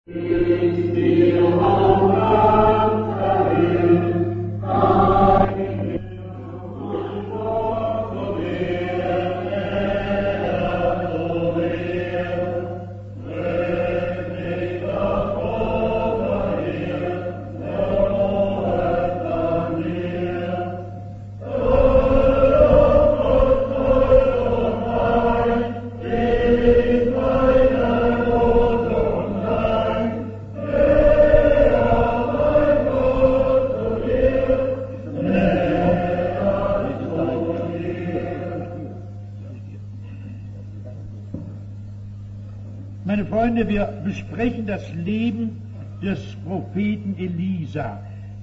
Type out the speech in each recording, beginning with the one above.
Meine Freunde, wir besprechen das Leben des Propheten Elisa.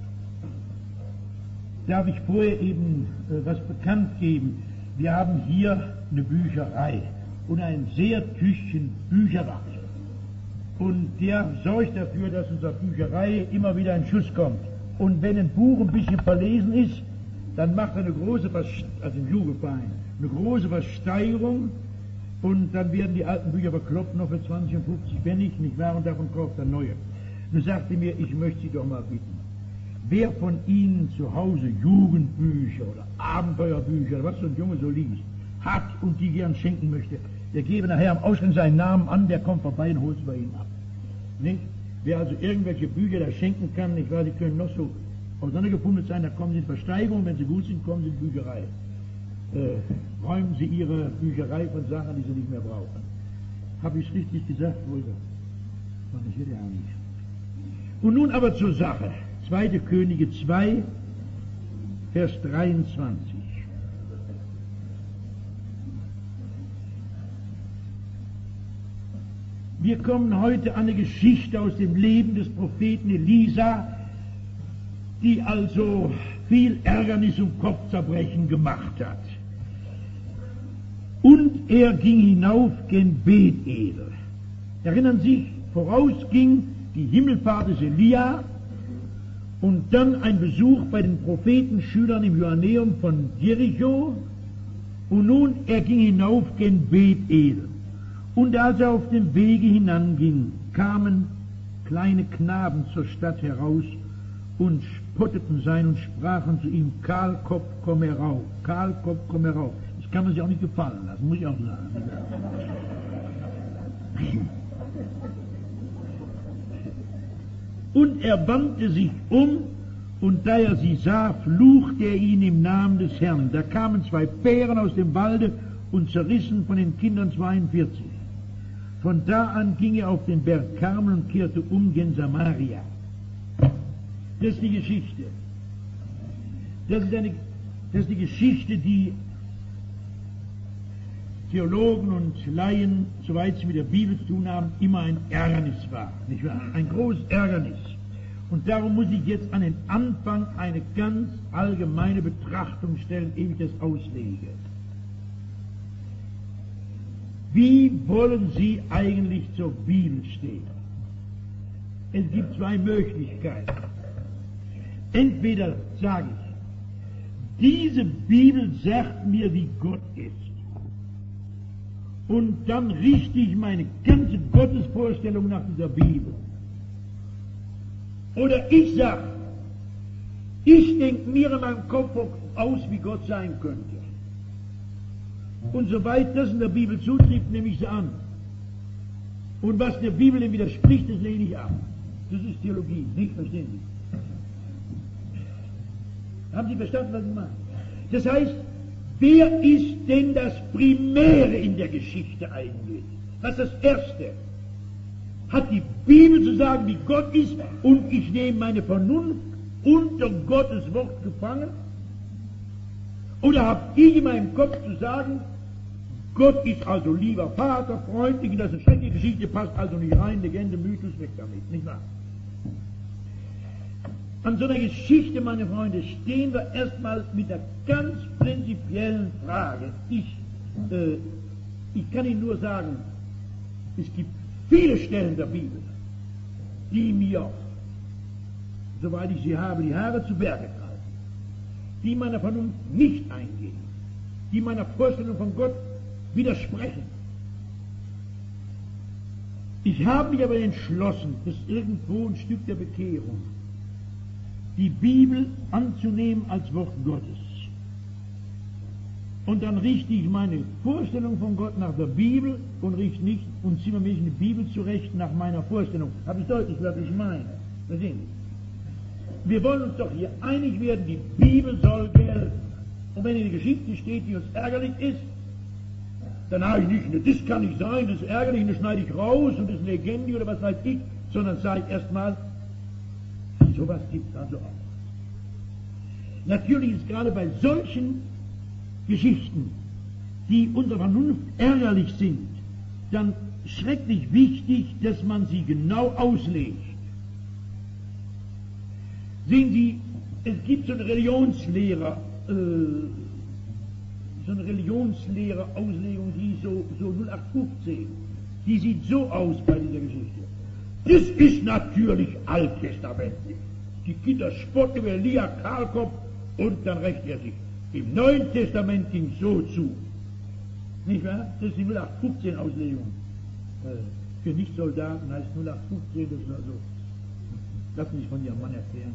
Darf ich vorher eben was bekannt geben? Wir haben hier eine Bücherei und ein sehr tüchtigen Bücherwart. Und der sorgt dafür, dass unserer Bücherei immer wieder ein Schuss kommt. Und wenn ein Buch ein bisschen verlesen ist, dann macht er eine große Versteigerung. Und dann werden die alten Bücher verkloppt noch für 20 und 50 Pfennig, nicht wahr? Und davon kauft er neue. Nun sagte mir, ich möchte Sie doch mal bitten, wer von Ihnen zu Hause Jugendbücher oder Abenteuerbücher, oder was so ein Junge so liest, hat und die gern schenken möchte, der gebe nachher am Ausgang seinen Namen an, der kommt vorbei und holt es bei Ihnen ab. Nicht? Wer also irgendwelche Bücher da schenken kann, nicht wahr? Die können noch so auseinandergefummelt sein, da kommen Sie in Versteigerung, wenn sie gut sind, kommen Sie in die Bücherei. Räumen Sie Ihre Bücherei von Sachen, die Sie nicht mehr brauchen. Habe ich es richtig gesagt, Wolter? Ich hätte ja nicht. Und nun aber zur Sache. 2. Könige 2, Vers 23. Wir kommen heute an eine Geschichte aus dem Leben des Propheten Elisa, die also viel Ärgernis und Kopfzerbrechen gemacht hat. Und er ging hinauf gen Bethel. Erinnern Sie sich, vorausging die Himmelfahrt des Elia und dann ein Besuch bei den Prophetenschülern im Johanneum von Jericho. Und nun, er ging hinauf gen Bethel. Und als er auf dem Wege hinanging, kamen kleine Knaben zur Stadt heraus und spotteten sein und sprachen zu ihm, Kahlkopf, komm herauf, Kahlkopf, komm herauf. Das kann man sich auch nicht gefallen lassen, muss ich auch sagen. Und er wandte sich um, und da er sie sah, fluchte er ihn im Namen des Herrn. Da kamen 2 Bären aus dem Walde und zerrissen von den Kindern 42. Von da an ging er auf den Berg Karmel und kehrte um gen Samaria. Das ist die Geschichte. Das ist die Geschichte, die Theologen und Laien, soweit sie mit der Bibel zu tun haben, immer ein Ärgernis war, nicht wahr? Ein großes Ärgernis. Und darum muss ich jetzt an den Anfang eine ganz allgemeine Betrachtung stellen, ehe ich das auslege. Wie wollen Sie eigentlich zur Bibel stehen? Es gibt 2 Möglichkeiten. Entweder sage ich, diese Bibel sagt mir, wie Gott ist. Und dann richte ich meine ganze Gottesvorstellung nach dieser Bibel. Oder ich sage, ich denke mir in meinem Kopf aus, wie Gott sein könnte. Und soweit das in der Bibel zutrifft, nehme ich sie an. Und was der Bibel dem widerspricht, das lehne ich ab. Das ist Theologie, nicht verstehen Sie? Haben Sie verstanden, was ich meine? Das heißt, wer ist denn das Primäre in der Geschichte eigentlich? Was ist das Erste? Hat die Bibel zu sagen, wie Gott ist, und ich nehme meine Vernunft unter Gottes Wort gefangen? Oder habe ich in meinem Kopf zu sagen, Gott ist also lieber Vater, freundlich, das ist eine schreckliche Geschichte, passt also nicht rein, Legende, Mythos, weg damit, nicht wahr? An so einer Geschichte, meine Freunde, stehen wir erstmal mit der ganz prinzipiellen Frage. Ich kann Ihnen nur sagen, es gibt viele Stellen der Bibel, die mir, soweit ich sie habe, die Haare zu Berge treiben, die meiner Vernunft nicht eingehen, die meiner Vorstellung von Gott widersprechen. Ich habe mich aber entschlossen, das ist irgendwo ein Stück der Bekehrung, die Bibel anzunehmen als Wort Gottes. Und dann richte ich meine Vorstellung von Gott nach der Bibel und richte nicht und ziehe mir eine Bibel zurecht nach meiner Vorstellung. Habe ich deutlich, was ich meine? Verstehen Sie? Wir wollen uns doch hier einig werden, die Bibel soll gelten. Und wenn in der Geschichte steht, die uns ärgerlich ist, dann habe ich nicht, das kann nicht sein, das ist ärgerlich, das schneide ich raus und das ist eine Legende oder was weiß ich, sondern sage ich erstmal, sowas gibt es also auch. Natürlich ist gerade bei solchen Geschichten, die unserer Vernunft ärgerlich sind, dann schrecklich wichtig, dass man sie genau auslegt. Sehen Sie, es gibt so eine Auslegung, die ist so 0815, die sieht so aus bei dieser Geschichte. Das ist natürlich alttestamentlich. Die Kinder spotten über Elia Kahlkopf und dann rächt er sich. Im Neuen Testament ging es so zu. Nicht wahr? Das ist die 0815 Auslegung. Für Nichtsoldaten heißt 0815, das ist also, lass mich von Ihrem Mann erklären,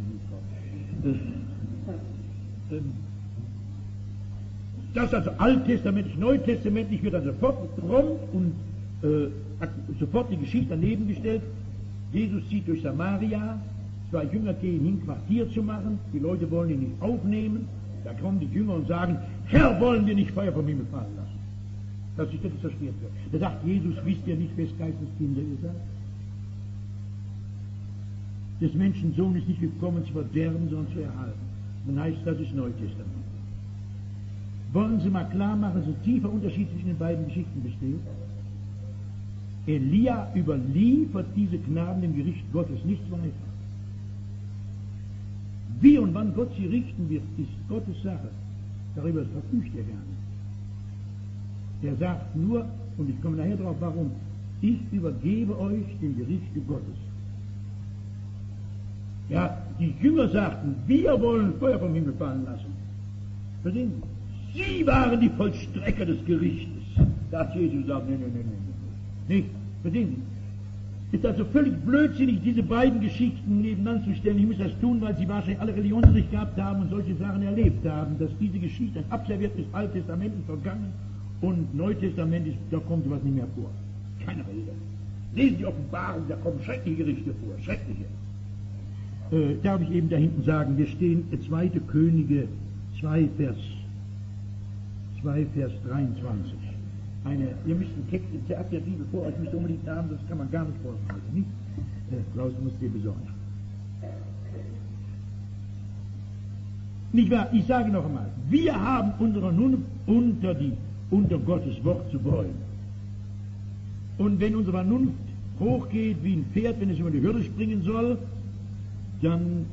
das ist also alttestamentlich, neutestamentlich wird dann sofort prompt und sofort die Geschichte daneben gestellt. Jesus zieht durch Samaria, 2 Jünger gehen hin, Quartier zu machen, die Leute wollen ihn nicht aufnehmen, da kommen die Jünger und sagen, Herr, wollen wir nicht Feuer vom Himmel fallen lassen, dass sich das zerstört wird. Da sagt Jesus, wisst ihr nicht, wes Geistes Kinder ihr seid? Des Menschensohn ist nicht gekommen zu verderben, sondern zu erhalten. Dann heißt das ist Neutestament. Wollen Sie mal klar machen, dass ein tiefer Unterschied zwischen den beiden Geschichten besteht? Elia überliefert diese Gnaden dem Gericht Gottes, nichts weiter. Wie und wann Gott sie richten wird, ist Gottes Sache. Darüber verfügt er gar nicht. Er sagt nur, und ich komme nachher drauf, warum, ich übergebe euch dem Gerichte Gottes. Ja, die Jünger sagten, wir wollen Feuer vom Himmel fallen lassen. Verstehen Sie? Sie waren die Vollstrecker des Gerichtes. Da hat Jesus gesagt, nein. Nicht? Verstehen Sie? Ist also völlig blödsinnig, diese beiden Geschichten nebeneinander zu stellen. Ich muss das tun, weil Sie wahrscheinlich alle Religionsunterricht gehabt haben und solche Sachen erlebt haben, dass diese Geschichte ein Abserviert ist, Altes Testament ist vergangen und Neutestament ist, da kommt sowas nicht mehr vor. Keine Rede. Lesen Sie Offenbarung, da kommen schreckliche Gerichte vor, schreckliche. Darf ich eben da hinten sagen, wir stehen 2. Könige 2 Vers 23. Ihr müsst einen Text im Theater der Bibel vor euch, müsst unbedingt haben, das kann man gar nicht vorbereiten, nicht? Klaus muss dir besorgen. Nicht wahr? Ich sage noch einmal, wir haben unsere Vernunft unter Gottes Wort zu wollen. Und wenn unsere Vernunft hochgeht wie ein Pferd, wenn es über die Hürde springen soll, dann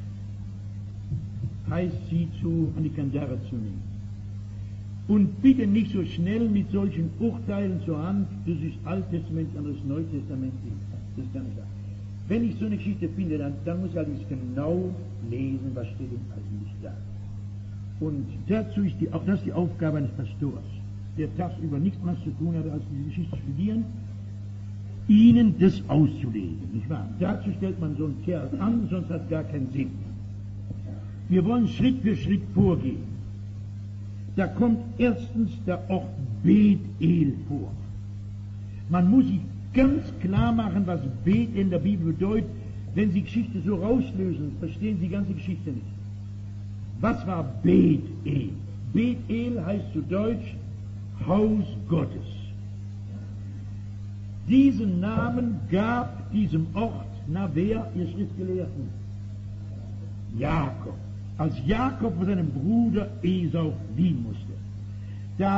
heißt sie an die Kandare zu nehmen. Und bitte nicht so schnell mit solchen Urteilen zur Hand, das ist Alttestament, anderes Neutestament. Das kann ich sagen. Wenn ich so eine Geschichte finde, dann muss ich allerdings genau lesen, was steht denn eigentlich da. Und dazu ist auch das die Aufgabe eines Pastors, der tagsüber nichts mehr zu tun hat, als diese Geschichte zu studieren, ihnen das auszulegen, nicht wahr? Dazu stellt man so einen Kerl an, sonst hat es gar keinen Sinn. Wir wollen Schritt für Schritt vorgehen. Da kommt erstens der Ort Bethel vor. Man muss sich ganz klar machen, was Bethel in der Bibel bedeutet. Wenn Sie die Geschichte so rauslösen, verstehen Sie die ganze Geschichte nicht. Was war Bethel? Bethel heißt zu Deutsch Haus Gottes. Diesen Namen gab diesem Ort, wer, ihr Schriftgelehrten? Jakob. Als Jakob von seinem Bruder Esau fliehen musste, da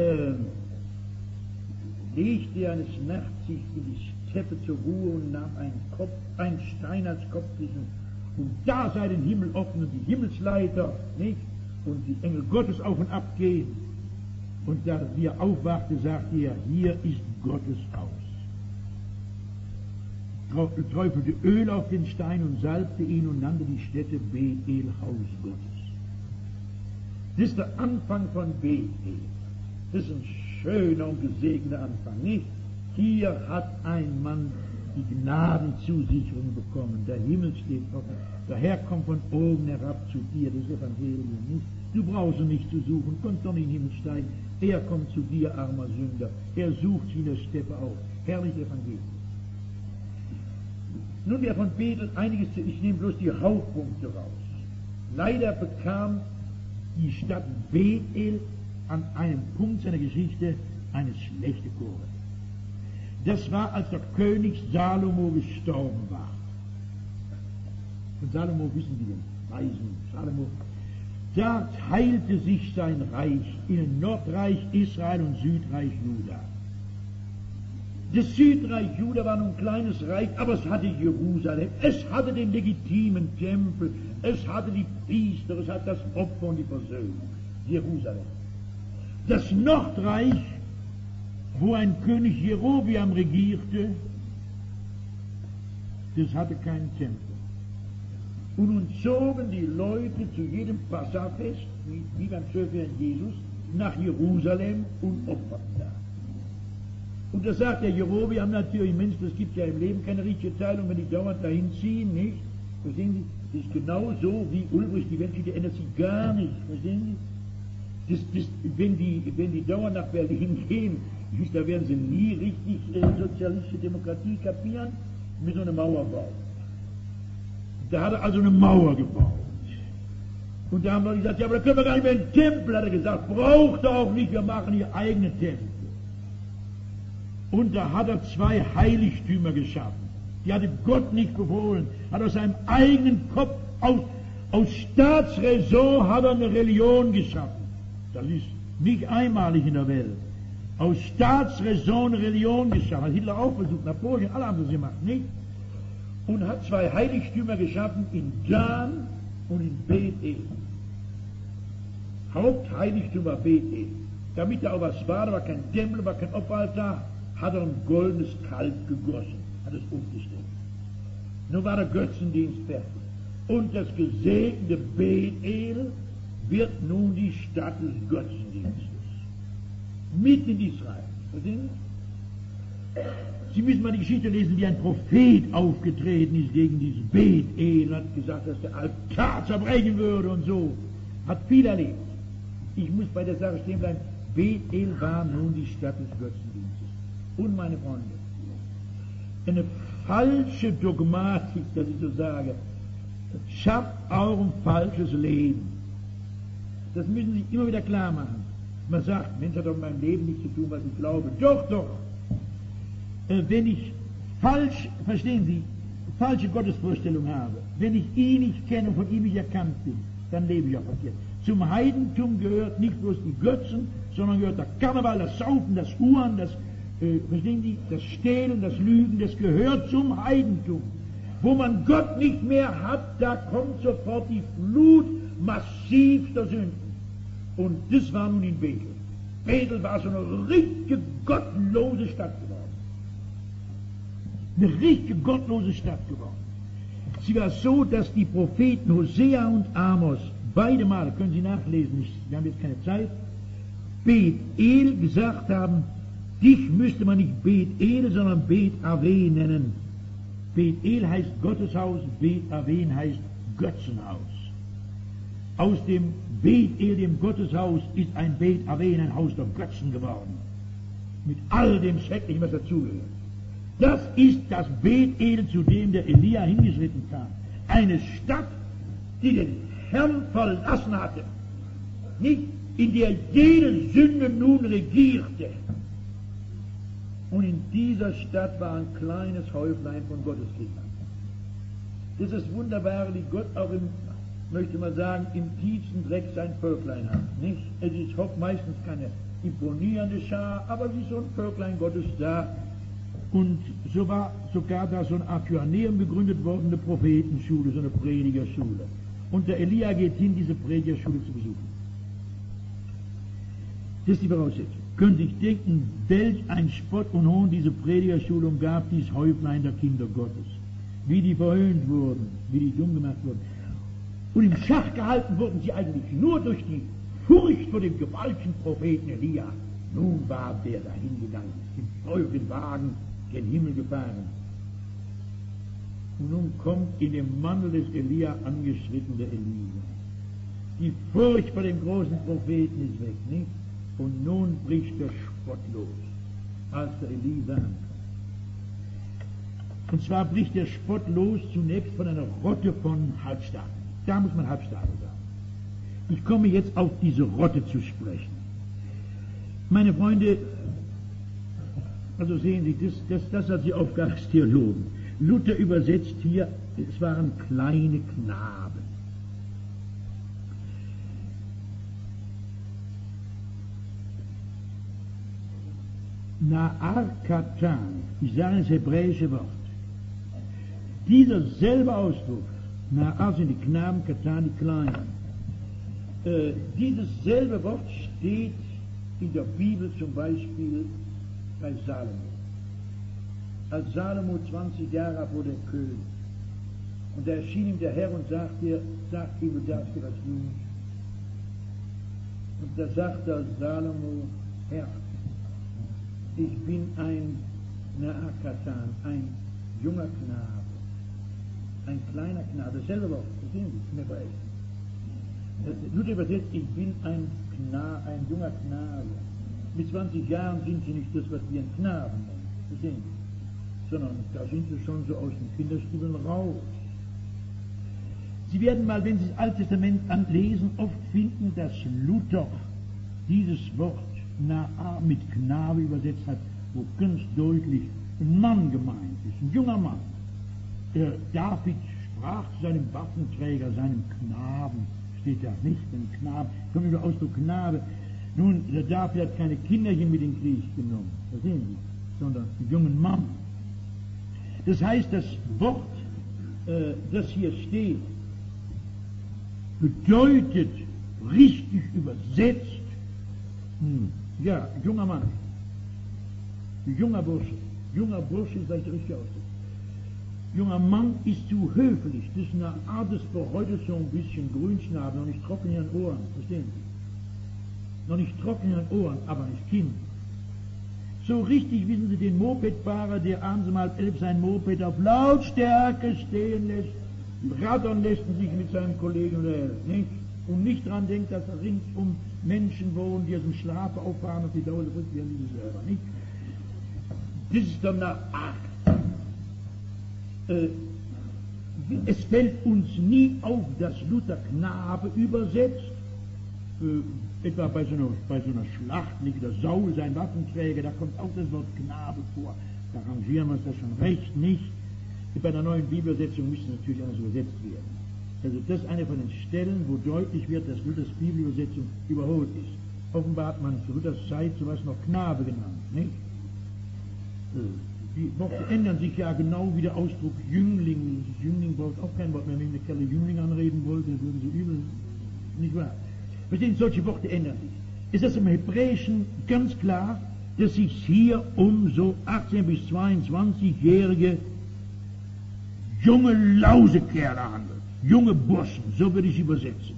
legte er eines Nachts sich in die Steppe zur Ruhe und nahm einen Stein als Kopfkissen, und da sei den Himmel offen und die Himmelsleiter, nicht? Und die Engel Gottes auf und ab gehen. Und da er aufwachte, sagte er, hier ist Gottes Haus. Träufelte Öl auf den Stein und salbte ihn und nannte die Stätte Bethel, Haus Gottes. Das ist der Anfang von Bethel. Das ist ein schöner und gesegneter Anfang, nicht? hier hat ein Mann die Gnadenzusicherung bekommen. Der Himmel steht offen. Der Herr kommt von oben herab zu dir, das Evangelium nicht. Du brauchst ihn nicht zu suchen, kannst doch nicht in den Himmel steigen. Er kommt zu dir, armer Sünder. Er sucht sie in der Steppe auf. Herrlich Evangelium. Nun, wer von Bethel einiges, ich nehme bloß die Hauptpunkte raus. Leider bekam die Stadt Bethel an einem Punkt seiner Geschichte eine schlechte Kurve. Das war, als der König Salomo gestorben war. Von Salomo wissen die den Weisen. Salomo. Da teilte sich sein Reich in Nordreich Israel und Südreich Juda. Das Südreich Juda war nun ein kleines Reich, aber es hatte Jerusalem, es hatte den legitimen Tempel, es hatte die Priester, es hatte das Opfer und die Versöhnung. Jerusalem. Das Nordreich, wo ein König Jerobiam regierte, das hatte keinen Tempel. Und nun zogen die Leute zu jedem Passafest, wie beim Schöpfer Jesus, nach Jerusalem und opferten da. Und da sagt der Jerobiam natürlich, Mensch, das gibt ja im Leben keine richtige Teilung, wenn die dauernd dahin ziehen, nicht? Verstehen Sie? Das ist genau so wie Ulbricht, die Welt, die ändert sich gar nicht, verstehen Sie? Wenn die dauernd nach Berlin gehen, da werden sie nie richtig sozialistische Demokratie kapieren, mit so einer Mauer bauen. Da hat er also eine Mauer gebaut. Und da haben wir gesagt, ja, aber da können wir gar nicht mehr einen Tempel, hat er gesagt, braucht er auch nicht, wir machen hier eigene Tempel. Und da hat er 2 Heiligtümer geschaffen. Die hatte Gott nicht befohlen, hat aus seinem eigenen Kopf, aus Staatsräson hat er eine Religion geschaffen. Das ist nicht einmalig in der Welt. Aus Staatsräson eine Religion geschaffen. Hat Hitler auch versucht, Napoleon, alle haben das gemacht, nicht? Und hat 2 Heiligtümer geschaffen in Dan und in Bethel. Hauptheiligtum war Bethel. Damit da auch was war, da war kein Tempel, war kein Opferaltar, hat er ein goldenes Kalb gegossen, hat es umgestellt. Nun war der Götzendienst fertig. Und das gesegnete Bethel wird nun die Stadt des Götzendienstes. Mitten in Israel. Verstehen Sie? Sie müssen mal die Geschichte lesen, wie ein Prophet aufgetreten ist gegen dieses Bethel, hat gesagt, dass der Altar zerbrechen würde und so. Hat viel erlebt. Ich muss bei der Sache stehen bleiben. Bethel war nun die Stadt des Götzendienstes. Und meine Freunde, eine falsche Dogmatik, dass ich so sage, schafft auch ein falsches Leben. Das müssen Sie sich immer wieder klar machen. Man sagt, Mensch, hat doch mit meinem Leben nichts zu tun, was ich glaube. Doch, doch. Wenn ich verstehen Sie, falsche Gottesvorstellung habe, wenn ich ihn nicht kenne und von ihm nicht erkannt bin, dann lebe ich auch verkehrt. Zum Heidentum gehört nicht bloß die Götzen, sondern gehört der Karneval, das Saufen, das Huren, verstehen Sie, das Stehlen, das Lügen, das gehört zum Heidentum. Wo man Gott nicht mehr hat, da kommt sofort die Flut massivster Sünden. Und das war nun in Bethel. Bethel war so eine richtige gottlose Stadt geworden. Eine richtige gottlose Stadt geworden. Sie war so, dass die Propheten Hosea und Amos beide Male, können Sie nachlesen, wir haben jetzt keine Zeit, Bethel gesagt haben, dich müsste man nicht Bethel, sondern Bet-Aven nennen. Bethel heißt Gotteshaus, Bet-Aven heißt Götzenhaus. Aus dem Bethel, dem Gotteshaus, ist ein Bet-Aven, ein Haus der Götzen geworden. Mit all dem Schrecklichen, was dazugehört. Das ist das Bethel, zu dem der Elia hingeschritten kam. Eine Stadt, die den Herrn verlassen hatte. Nicht, in der jede Sünde nun regierte. Und in dieser Stadt war ein kleines Häuflein von Gotteskindern. Das ist wunderbar, wie Gott auch möchte man sagen, im tiefsten Dreck sein Völklein hat. Nicht? Es ist meistens keine imponierende Schar, aber es ist so ein Völklein Gottes da. Und so war sogar da so ein Athyaneum gegründet worden, eine Prophetenschule, so eine Predigerschule. Und der Elia geht hin, diese Predigerschule zu besuchen. Das ist die Voraussetzung. Können Sie sich denken, welch ein Spott und Hohn diese Predigerschule umgab, dieses Häuflein der Kinder Gottes. Wie die verhöhnt wurden, wie die dumm gemacht wurden. Und im Schach gehalten wurden sie eigentlich nur durch die Furcht vor dem gewaltigen Propheten Elia. Nun war der dahin gegangen, im feurigen Wagen gen Himmel gefahren. Und nun kommt in dem Mantel des Elia angeschritten der Elisa. Die Furcht vor dem großen Propheten ist weg, nicht? Und nun bricht der Spott los, als der Elisa ankommt. Und zwar bricht der Spott los zunächst von einer Rotte von Halbstarken. Da muss man Halbstarke sagen. Ich komme jetzt auf diese Rotte zu sprechen. Meine Freunde, also sehen Sie, das hat die Aufgabe des Theologen. Luther übersetzt hier, es waren kleine Knaben. Na'ar Katan, ich sage das hebräische Wort. Dieser selbe Ausdruck, Na'ar sind die Knaben, Katan die Kleinen. Dieses selbe Wort steht in der Bibel zum Beispiel bei Salomo. Als Salomo 20 Jahre wurde König. Und da erschien ihm der Herr und sagt ihm, du darfst dir was tun. Und da sagt der Salomo, Herr, ich bin ein Na'akatan, ein junger Knabe, ein kleiner Knabe, dasselbe Wort, das sehen Sie, im Hebräischen. Luther übersetzt, ich bin ein junger Knabe. Mit 20 Jahren sind Sie nicht das, was wir einen Knaben nennen, das sehen Sie, sondern da sind Sie schon so aus den Kinderstübeln raus. Sie werden mal, wenn Sie das Alte Testament anlesen, oft finden, dass Luther dieses Wort Na'ar mit Knabe übersetzt hat, wo ganz deutlich ein Mann gemeint ist, ein junger Mann. David sprach zu seinem Waffenträger, seinem Knaben, steht da nicht, ein Knabe, kommt über Ausdruck Knabe. Nun, der David hat keine Kinderchen mit in den Krieg genommen, das sehen Sie, sondern einen jungen Mann. Das heißt, das Wort, das hier steht, bedeutet, richtig übersetzt, ja, junger Mann, junger Bursche ist das richtig Ausdruck. Junger Mann ist zu höflich, das ist eine Art, das für heute so ein bisschen Grünschnabel, noch nicht trocken in den Ohren, verstehen Sie? Noch nicht trocken in den Ohren, aber nicht Kind. So richtig, wissen Sie, den Mopedfahrer, der abends um 10:30 sein Moped auf Lautstärke stehen lässt, rattern lässt und sich mit seinem Kollegen unterhält, nicht? Und nicht daran denkt, dass er ringsum Menschen wohnen, die aus dem Schlaf auffahren und die Dauer drückt, werden die selber, nicht? Das ist dann eine Art. Es fällt uns nie auf, dass Luther Knabe übersetzt, etwa bei so einer Schlacht, nicht der Saul, sein Waffenträger, da kommt auch das Wort Knabe vor. Da rangieren wir uns das schon recht nicht. Bei der neuen Bibelübersetzung müsste es natürlich anders übersetzt werden. Also das ist eine von den Stellen, wo deutlich wird, dass Luthers Bibelübersetzung überholt ist. Offenbar hat man zu Luthers Zeit sowas noch Knabe genannt, nicht? Die Worte ändern sich ja genau wie der Ausdruck Jüngling. Jüngling braucht auch kein Wort mehr, wenn der Kerl Jüngling anreden wollte, dann würden sie übel, nicht wahr? Verstehen, solche Worte ändern sich. Ist das im Hebräischen ganz klar, dass sich hier um so 18- bis 22-jährige junge Lausekerle handelt. Junge Burschen, so würde ich es übersetzen.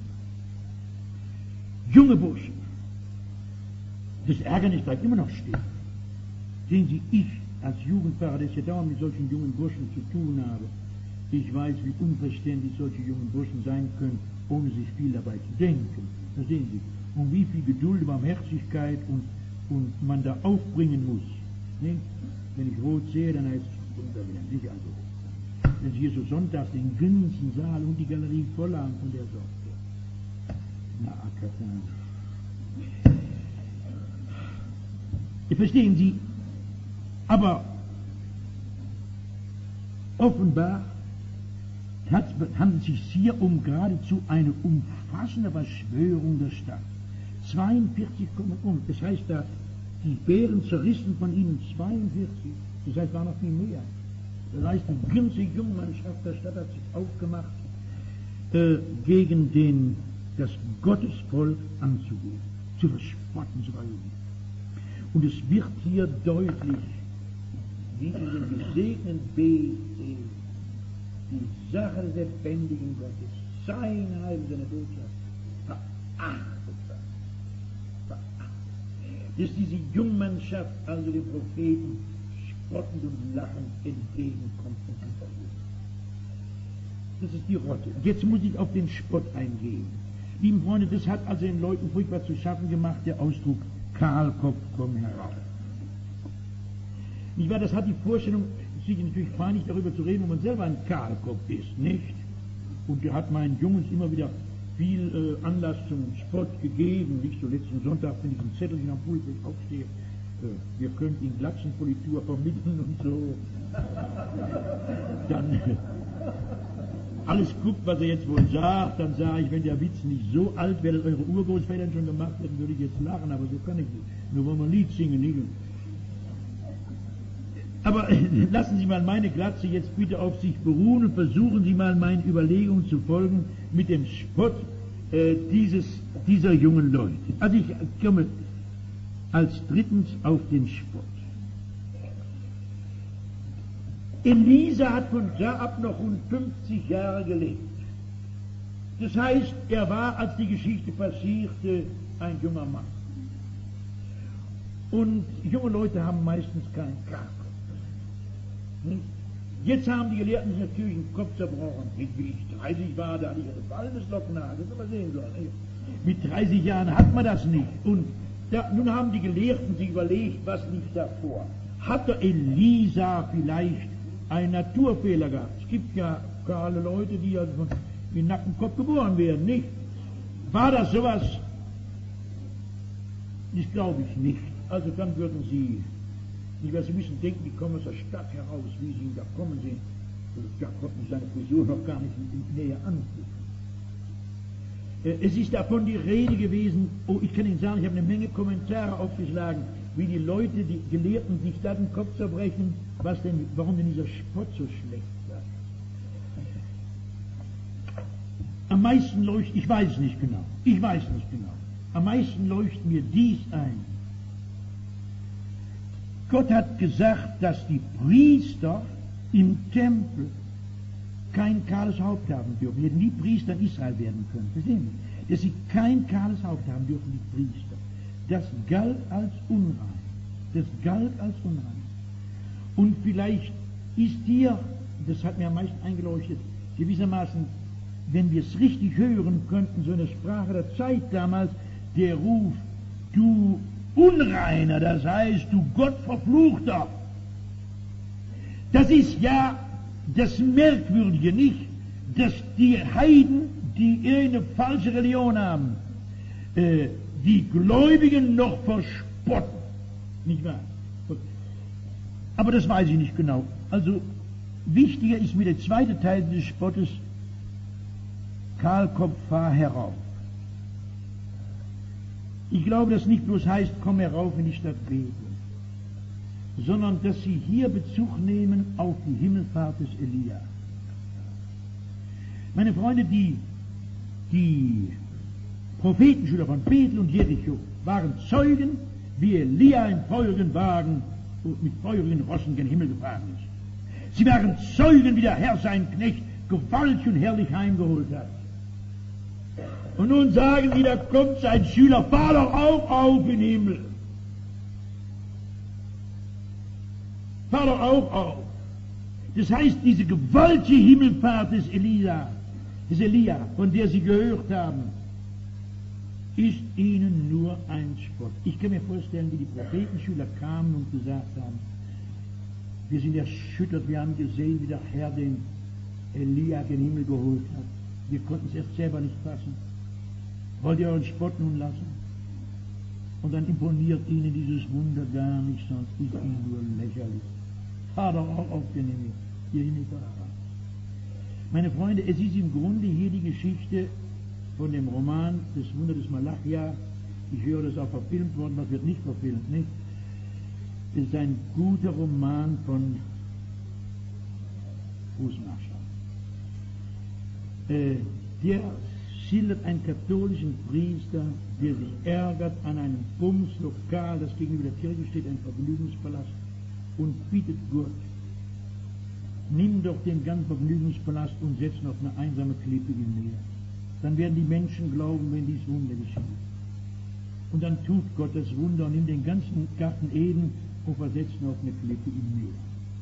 Junge Burschen. Das Ärgernis bleibt immer noch stehen. Sehen Sie, ich als Jugendpfarrer, der ja dauernd mit solchen jungen Burschen zu tun habe, ich weiß, wie unverständlich solche jungen Burschen sein können, ohne sich viel dabei zu denken. Verstehen Sie? Und wie viel Geduld, Barmherzigkeit und man da aufbringen muss. Nicht? Wenn ich rot sehe, dann heißt es runter wieder. Nicht also. Wenn Sie hier so sonntags den ganzen Saal und die Galerie voll haben von der Sorte. Na, Akatan. Verstehen Sie? Aber offenbar handelt es sich hier um geradezu eine umfassende Verschwörung der Stadt. 42 kommen um. Das heißt, da die Bären zerrissen von ihnen 42. Das heißt, war noch viel mehr. Das heißt, die ganze Jungmannschaft der Stadt hat sich aufgemacht, gegen das Gottesvolk anzugehen, zu verspotten, zu verüben. Und es wird hier deutlich, wie in dem gesegneten BC die Sache des lebendigen Gottes, seine Heil, seine Botschaft, verachtet wird. dass diese Jungmannschaft, also den Propheten, spottend und lachend entgegenkommt und sie verliert. Das ist die Rotte. Jetzt muss ich auf den Spott eingehen. Lieben Freunde, das hat also den Leuten furchtbar zu schaffen gemacht, der Ausdruck Kahlkopf, komm heraus. Nicht wahr, das hat die Vorstellung, es ist natürlich peinlich darüber zu reden, wo man selber ein Kahlkopf ist, nicht? Und der hat meinen Jungs immer wieder viel Anlass zum Spott gegeben, nicht so letzten Sonntag, wenn ich ein Zettelchen am Pulpit aufstehe, wir könnten Ihnen Glatzenpolitur vermitteln und so. Dann alles guckt, was er jetzt wohl sagt, dann sage ich, wenn der Witz nicht so alt wäre, dass eure Urgroßväter schon gemacht hätten, würde ich jetzt lachen, aber so kann ich nicht. Nur wollen wir ein Lied singen, nicht? Aber lassen Sie mal meine Glatze jetzt bitte auf sich beruhen und versuchen Sie mal meinen Überlegungen zu folgen mit dem Spott dieser jungen Leute. Also ich komme als drittens auf den Spott. Elisa hat von da ab noch rund 50 Jahre gelebt. Das heißt, er war, als die Geschichte passierte, ein junger Mann. Und junge Leute haben meistens keinen Kahlkopf. Jetzt haben die Gelehrten sich natürlich den Kopf zerbrochen. Wie ich 30 war, da hatte ich eine Waldeslocknase, das haben wir sehen sollen. Mit 30 Jahren hat man das nicht. Und nun haben die Gelehrten sich überlegt, was liegt davor. Hatte Elisa vielleicht einen Naturfehler gehabt? Es gibt ja kahle Leute, die also von mit nacktem Kopf geboren werden, nicht? War das sowas? Das glaube ich nicht. Also dann würden Sie, nicht, weil Sie müssen denken, die kommen aus der Stadt heraus, wie Sie da kommen sehen. Da konnten Sie seine Frisur noch gar nicht näher angucken. Es ist davon die Rede gewesen, ich kann Ihnen sagen, ich habe eine Menge Kommentare aufgeschlagen, wie die Leute, die Gelehrten, sich da den Kopf zerbrechen, warum denn dieser Spott so schlecht sei. Am meisten leuchtet, ich weiß es nicht genau, am meisten leuchtet mir dies ein. Gott hat gesagt, dass die Priester im Tempel kein kahles Haupt haben dürfen. Die hätten nie Priester in Israel werden können. Verstehen Sie? Dass sie kein kahles Haupt haben dürfen, die Priester. Das galt als unrein. Und vielleicht ist hier, das hat mir am meisten eingeleuchtet, gewissermaßen, wenn wir es richtig hören könnten, so eine Sprache der Zeit damals, der Ruf, du Unreiner, das heißt, du Gottverfluchter. Das ist ja das Merkwürdige, nicht? Dass die Heiden, die irgendeine falsche Religion haben, die Gläubigen noch verspotten. Nicht wahr? Aber das weiß ich nicht genau. Also, wichtiger ist mir der zweite Teil des Spottes, Kahlkopf, fahr herauf. Ich glaube, dass nicht bloß heißt, komm herauf in die Stadt Bethel, sondern dass sie hier Bezug nehmen auf die Himmelfahrt des Elia. Meine Freunde, die Prophetenschüler von Bethel und Jericho waren Zeugen, wie Elia in feurigen Wagen und mit feurigen Rossen gen Himmel gefahren ist. Sie waren Zeugen, wie der Herr seinen Knecht gewaltig und herrlich heimgeholt hat. Und nun sagen sie, da kommt sein Schüler, fahr doch auch auf in den Himmel. Fahr doch auch auf. Das heißt, diese gewaltige Himmelfahrt des Elia, von der sie gehört haben, ist ihnen nur ein Spott. Ich kann mir vorstellen, wie die Prophetenschüler kamen und gesagt haben, wir sind erschüttert, wir haben gesehen, wie der Herr den Elia gen Himmel geholt hat. Wir konnten es erst selber nicht fassen. Wollt ihr euren Spott nun lassen? Und dann imponiert ihnen dieses Wunder gar nicht, sonst ist ihnen nur lächerlich. Fahr doch auch auf den Himmel, ihr Himmelfahrer. Meine Freunde, es ist im Grunde hier die Geschichte von dem Roman Das Wunder des Malachia. Ich höre, das ist auch verfilmt worden, was wird nicht verfilmt, nicht? Es ist ein guter Roman von Fußmarschall. Der schildert einen katholischen Priester, der sich ärgert an einem Bumslokal, das gegenüber der Kirche steht, ein Vergnügungspalast, und bittet Gott, nimm doch den ganzen Vergnügungspalast und setz ihn auf eine einsame Klippe im Meer. Dann werden die Menschen glauben, wenn dies Wunder geschieht. Und dann tut Gott das Wunder und nimmt den ganzen Garten Eden und versetzt ihn auf eine Klippe im Meer.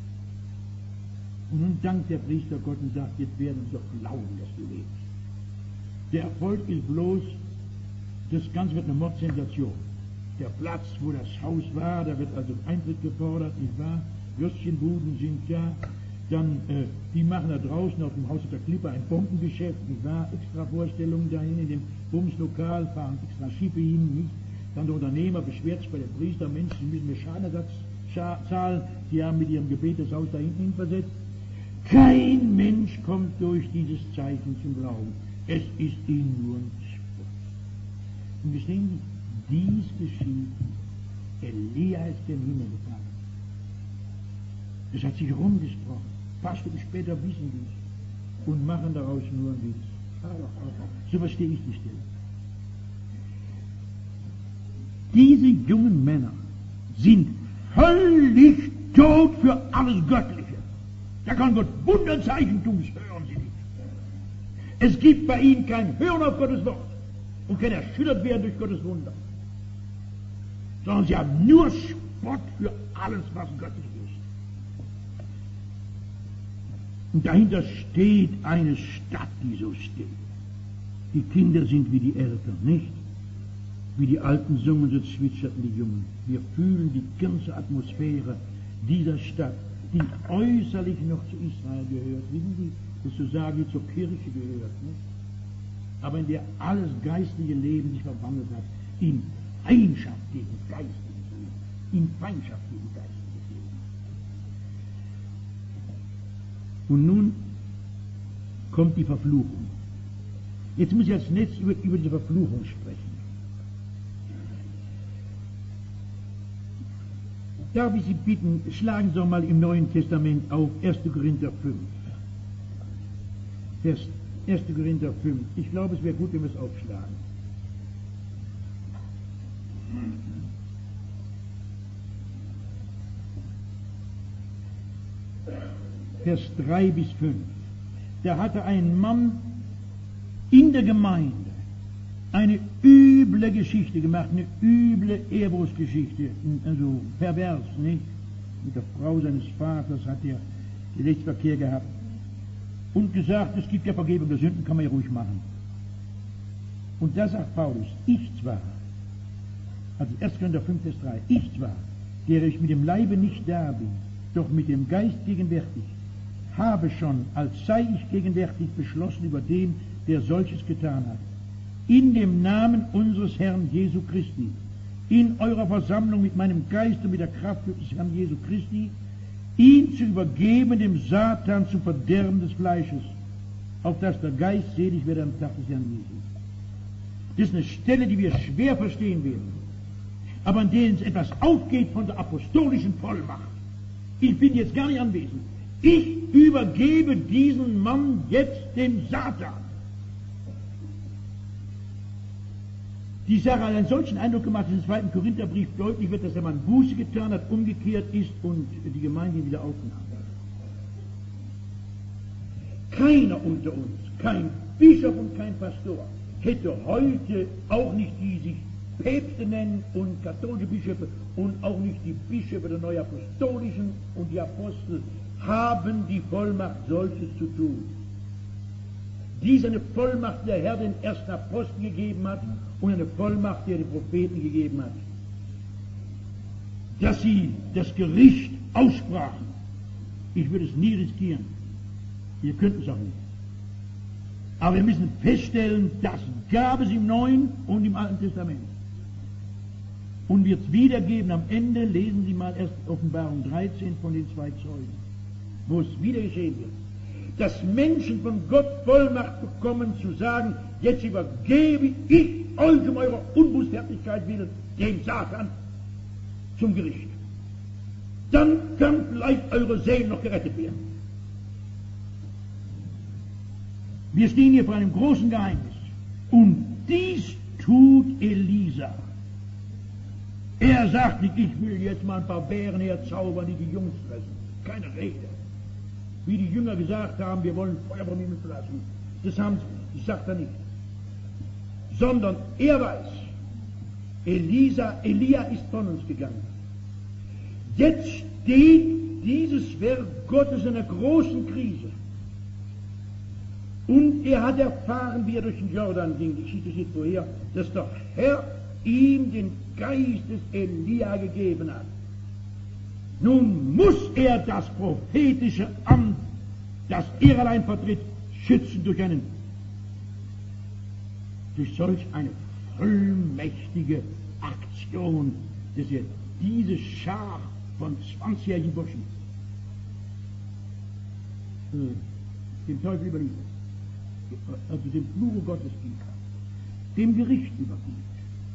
Und nun dankt der Priester Gott und sagt, jetzt werden sie doch glauben, dass du lebst. Der Erfolg ist bloß, das Ganze wird eine Mordsensation. Der Platz, wo das Haus war, da wird also Eintritt gefordert, nicht wahr? Würstchenbuden sind da. Dann, die machen da draußen auf dem Haus der Klippe ein Bombengeschäft, nicht wahr? Extra Vorstellungen dahin in dem Bumslokal, fahren extra Schiffe hin, nicht? Dann der Unternehmer beschwert sich bei dem Priester, Mensch, sie müssen mir Schadenersatz zahlen, die haben mit ihrem Gebet das Haus da hinten versetzt. Kein Mensch kommt durch dieses Zeichen zum Glauben. Es ist ihnen nur ein Spott. Und wir sehen, dies geschieht, Elia ist gen Himmel gegangen. Es hat sich rumgesprochen. Ein paar Stunden später wissen die es und machen daraus nur einen Witz. So verstehe ich die Stelle. Diese jungen Männer sind völlig tot für alles Göttliche. Da kann Gott Wunderzeichen tun, das hören sie nicht. Es gibt bei ihnen kein Hören auf Gottes Wort und kein erschüttert werden durch Gottes Wunder. Sondern sie haben nur Spott für alles, was göttlich ist. Und dahinter steht eine Stadt, die so steht. Die Kinder sind wie die Eltern, nicht? Wie die Alten sungen, so zwitscherten die Jungen. Wir fühlen die ganze Atmosphäre dieser Stadt, die äußerlich noch zu Israel gehört, wissen Sie, sozusagen zur Kirche gehört, nicht? Aber in der alles geistliche Leben sich verwandelt hat, in Feindschaft gegen geistiges Leben, in Feindschaft gegen geistiges Leben. Und nun kommt die Verfluchung. Jetzt muss ich als nächstes über diese Verfluchung sprechen. Darf ich Sie bitten, schlagen Sie doch mal im Neuen Testament auf 1. Korinther 5. 1. Korinther 5. Ich glaube, es wäre gut, wenn wir es aufschlagen. Vers 3 bis 5. Da hatte ein Mann in der Gemeinde eine üble Geschichte gemacht, eine üble Ehebrustgeschichte, also pervers, nicht? Mit der Frau seines Vaters hat er Geschlechtsverkehr gehabt und gesagt, es gibt ja Vergebung der Sünden, kann man ja ruhig machen. Und da sagt Paulus, ich zwar, also 1. Korinther 5, Vers 3, ich zwar, der ich mit dem Leibe nicht da bin, doch mit dem Geist gegenwärtig, habe schon, als sei ich gegenwärtig, beschlossen über den, der solches getan hat, in dem Namen unseres Herrn Jesu Christi, in eurer Versammlung mit meinem Geist und mit der Kraft des Herrn Jesu Christi, ihn zu übergeben dem Satan zum Verderben des Fleisches, auf dass der Geist selig werde am Tag des Herrn Jesu. Das ist eine Stelle, die wir schwer verstehen werden, aber an der es etwas aufgeht von der apostolischen Vollmacht. Ich bin jetzt gar nicht anwesend. Ich übergebe diesen Mann jetzt dem Satan. Die Sache hat einen solchen Eindruck gemacht, dass im 2. Korintherbrief deutlich wird, dass der Mann Buße getan hat, umgekehrt ist und die Gemeinde wieder aufgenommen hat. Keiner unter uns, kein Bischof und kein Pastor, hätte heute, auch nicht die sich Päpste nennen und katholische Bischöfe und auch nicht die Bischöfe der Neuapostolischen und die Apostel, haben die Vollmacht, solches zu tun. Dies eine Vollmacht, die der Herr den ersten Apostel gegeben hat und eine Vollmacht, die er den Propheten gegeben hat. Dass sie das Gericht aussprachen, ich würde es nie riskieren. Wir könnten es auch nicht. Aber wir müssen feststellen, das gab es im Neuen und im Alten Testament. Und wird es wiedergeben am Ende, lesen Sie mal erst Offenbarung 13 von den 2 Zeugen, wo es wieder geschehen wird. Dass Menschen von Gott Vollmacht bekommen zu sagen, jetzt übergebe ich euch um eurer Unbußfertigkeit willen dem Satan zum Gericht. Dann kann vielleicht eure Seele noch gerettet werden. Wir stehen hier vor einem großen Geheimnis. Und dies tut Elisa. Er sagt nicht, ich will jetzt mal ein paar Bären herzaubern, die die Jungs fressen. Keine Rede. Wie die Jünger gesagt haben, wir wollen Feuer vom Himmel lassen. Das sagt er nicht. Sondern er weiß, Elia ist von uns gegangen. Jetzt steht dieses Werk Gottes in einer großen Krise. Und er hat erfahren, wie er durch den Jordan ging, die Geschichte steht vorher, dass der Herr ihm den Geist des Elia gegeben hat. Nun muss er das prophetische Amt, das er allein vertritt, schützen durch solch eine vollmächtige Aktion, dass er diese Schar von 20-jährigen Burschen dem Teufel überliefert, also dem Fluche Gottes gibt, dem Gericht übergibt.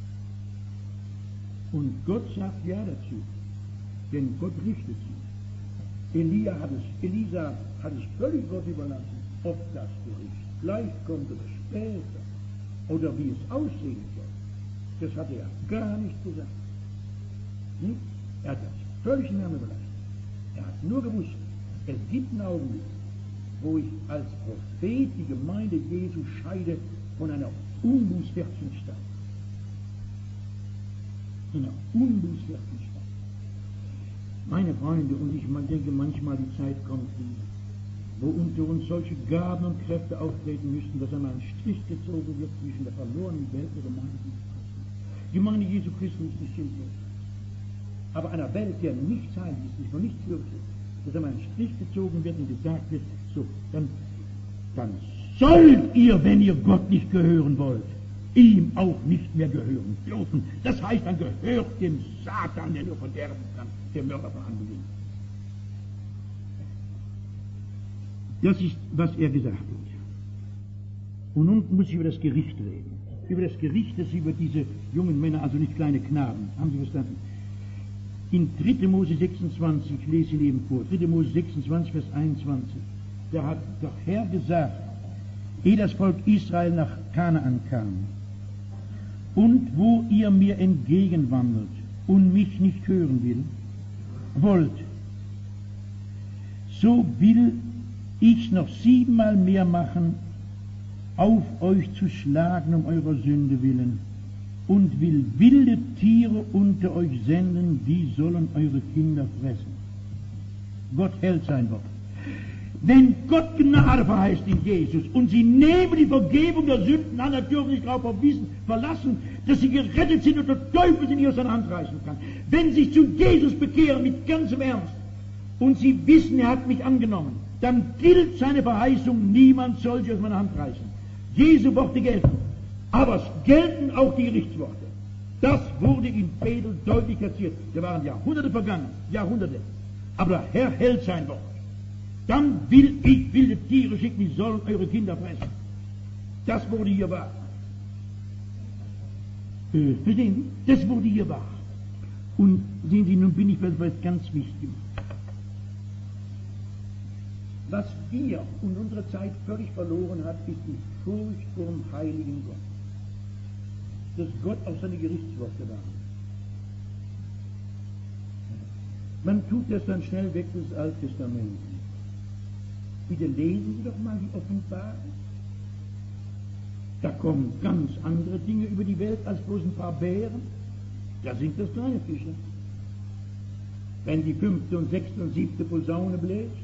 Und Gott sagt ja dazu, denn Gott richtet sie. Elisa hat es völlig Gott überlassen, ob das Gericht gleich kommt oder später, oder wie es aussehen soll. Das hat er gar nicht gesagt. Er hat das völlig in Namen überlassen. Er hat nur gewusst, es gibt einen Augenblick, wo ich als Prophet die Gemeinde Jesu scheide von einer unbußfertigen Stadt. In einer unbußfertigen Stadt. Meine Freunde, und ich denke manchmal, die Zeit kommt, wo unter uns solche Gaben und Kräfte auftreten müssten, dass einmal ein Strich gezogen wird zwischen der verlorenen Welt der Gemeinde Jesu Christi. Die Gemeinde Jesu Christi ist nicht sinnlos. Aber einer Welt, der nichts heilig ist, nicht von nichts würdig ist, dass einmal ein Strich gezogen wird und gesagt wird, so, dann sollt ihr, wenn ihr Gott nicht gehören wollt, ihm auch nicht mehr gehören dürfen. Das heißt, dann gehört dem Satan, der nur verderben kann, der Mörder von Anbeginn. Das ist, was er gesagt hat. Und nun muss ich über das Gericht reden. Über das Gericht, das über diese jungen Männer, also nicht kleine Knaben, haben Sie verstanden? In 3. Mose 26, ich lese Ihnen eben vor, 3. Mose 26, Vers 21, da hat der Herr gesagt, ehe das Volk Israel nach Kanaan kam, und wo ihr mir entgegenwandelt und mich nicht hören wollt, so will ich noch 7-mal mehr machen, auf euch zu schlagen um eurer Sünde willen, und will wilde Tiere unter euch senden, die sollen eure Kinder fressen. Gott hält sein Wort. Wenn Gott Gnade verheißt in Jesus und sie nehmen die Vergebung der Sünden an, dann dürfen sie sich darauf verlassen, dass sie gerettet sind und der Teufel sie nicht aus seiner Hand reißen kann. Wenn sie sich zu Jesus bekehren mit ganzem Ernst und sie wissen, er hat mich angenommen, dann gilt seine Verheißung, niemand soll sie aus meiner Hand reißen. Jesu Worte gelten, aber es gelten auch die Gerichtsworte. Das wurde in Bethel deutlich erzählt. Da waren Jahrhunderte vergangen, Jahrhunderte. Aber der Herr hält sein Wort. Dann will ich wilde Tiere schicken, die sollen eure Kinder fressen. Das wurde hier wahr. Verstehen Sie? Das wurde hier wahr. Und sehen Sie, nun bin ich was ganz wichtig. Was wir und unsere Zeit völlig verloren hat, ist die Furcht vor dem heiligen Gott. Dass Gott auch seine Gerichtsworte war. Man tut das dann schnell weg, das Alte Testament. Bitte lesen Sie doch mal die Offenbarung. Da kommen ganz andere Dinge über die Welt als bloß ein paar Bären. Da sind das kleine Fische. Wenn die 5. und 6. und 7. Posaune bläst,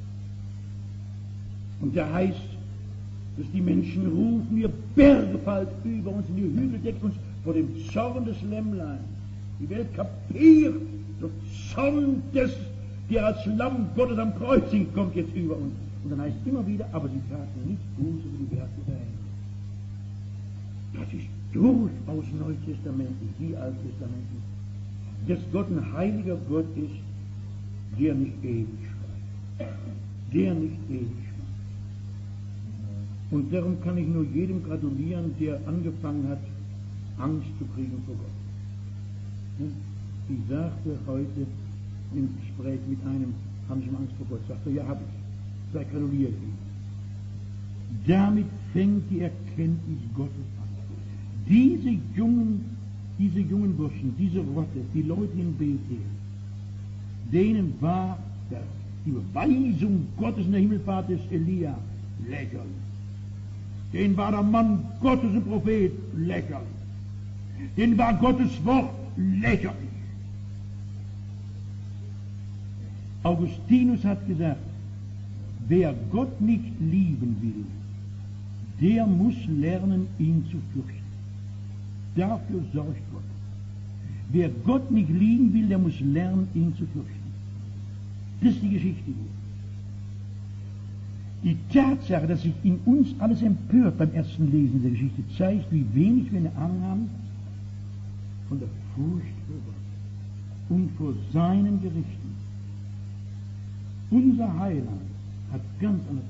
und da heißt, dass die Menschen rufen, ihr Berge fallt über uns, und die Hügel deckt uns vor dem Zorn des Lämmlein. Die Welt kapiert, der Zorn des, der als Lamm Gottes am Kreuz hing, kommt jetzt über uns. Und dann heißt immer wieder, aber sie taten nicht Buße für die Werke der Hände. Das ist durchaus neutestamentlich, wie alttestamentlich, dass Gott ein heiliger Gott ist, der nicht ewig schweigt. Der nicht ewig schweigt. Und darum kann ich nur jedem gratulieren, der angefangen hat, Angst zu kriegen vor Gott. Ich sagte heute im Gespräch mit einem, haben Sie schon Angst vor Gott? Sagte, ja, habe ich. Da gratuliere ich ihm. Damit fängt die Erkenntnis Gottes an. Diese jungen Burschen, diese Rotte, die Leute in Bethel, denen war die Beweisung Gottes in der Himmelfahrt des Elia lächerlich. Denen war der Mann Gottes und Prophet lächerlich. Denn war Gottes Wort lächerlich. Augustinus hat gesagt, wer Gott nicht lieben will, der muss lernen, ihn zu fürchten. Dafür sorgt Gott. Wer Gott nicht lieben will, der muss lernen, ihn zu fürchten. Das ist die Geschichte hier. Die Tatsache, dass sich in uns alles empört beim ersten Lesen der Geschichte, zeigt, wie wenig wir eine Ahnung haben von der Furcht vor Gott und vor seinen Gerichten. Unser Heiland hat ganz anders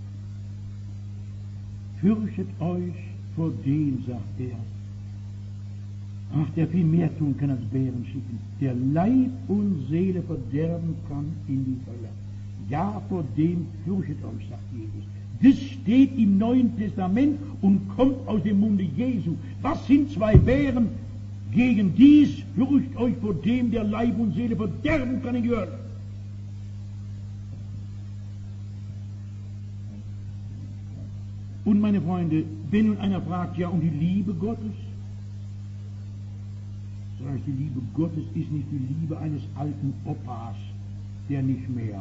gesagt. Fürchtet euch vor dem, sagt er. Ach, der viel mehr tun kann als Bären schicken, der Leib und Seele verderben kann in die Hölle. Ja, vor dem fürchtet euch, sagt Jesus. Das steht im Neuen Testament und kommt aus dem Munde Jesu. Was sind zwei Bären? Gegen dies fürchtet euch vor dem, der Leib und Seele verderben kann in die Hölle. Und meine Freunde, wenn nun einer fragt, ja, um die Liebe Gottes, sage ich, die Liebe Gottes ist nicht die Liebe eines alten Opas, der nicht mehr,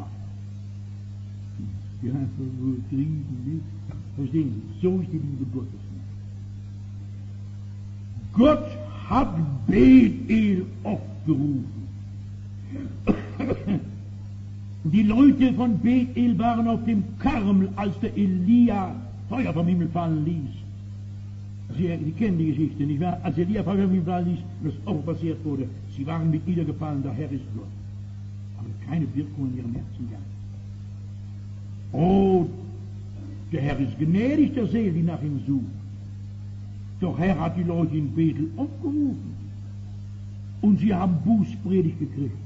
ja, vertrieben ist. Verstehen Sie, so ist die Liebe Gottes nicht. Gott hat Bethel oft gerufen. Die Leute von Bethel waren auf dem Karmel, als der Elia Feuer vom Himmel fallen ließ. Sie kennen die Geschichte, nicht wahr? Als Elia Feuer vom Himmel fallen ließ, das auch passiert wurde, sie waren mit niedergefallen, der Herr ist Gott. Aber keine Wirkung in ihrem Herzen gehabt. Oh, der Herr ist gnädig der Seele, die nach ihm sucht. Doch Herr hat die Leute in Bethel aufgerufen. Und sie haben Bußpredigt gekriegt.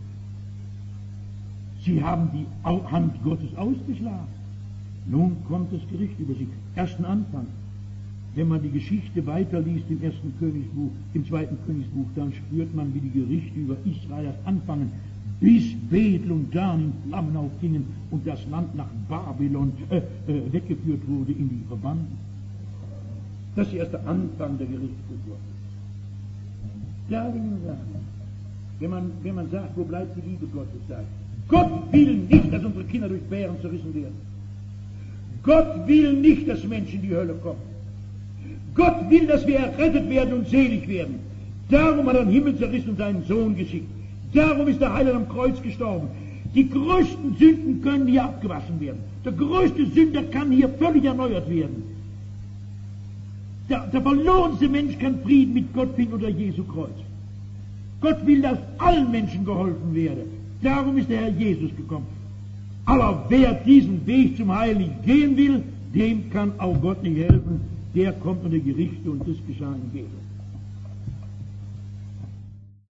Sie haben die Hand Gottes ausgeschlagen. Nun kommt das Gericht über sie. Ersten Anfang. Wenn man die Geschichte weiterliest im ersten Königsbuch, im zweiten Königsbuch, dann spürt man, wie die Gerichte über Israel anfangen, bis Bethel und Dan in Flammen aufgingen und das Land nach Babylon weggeführt wurde in die Verbannung. Das ist erst der Anfang der Gerichte Gottes. Da will ich sagen, wenn man sagt, wo bleibt die Liebe Gottes, sagt, Gott will nicht, dass unsere Kinder durch Bären zerrissen werden. Gott will nicht, dass Menschen in die Hölle kommen. Gott will, dass wir errettet werden und selig werden. Darum hat er den Himmel zerrissen und seinen Sohn geschickt. Darum ist der Heiland am Kreuz gestorben. Die größten Sünden können hier abgewaschen werden. Der größte Sünder kann hier völlig erneuert werden. Der verlorenste Mensch kann Frieden mit Gott finden unter Jesu Kreuz. Gott will, dass allen Menschen geholfen werde. Darum ist der Herr Jesus gekommen. Aber wer diesen Weg zum Heil nicht gehen will, dem kann auch Gott nicht helfen. Der kommt unter Gerichte und das geschah in Bethel.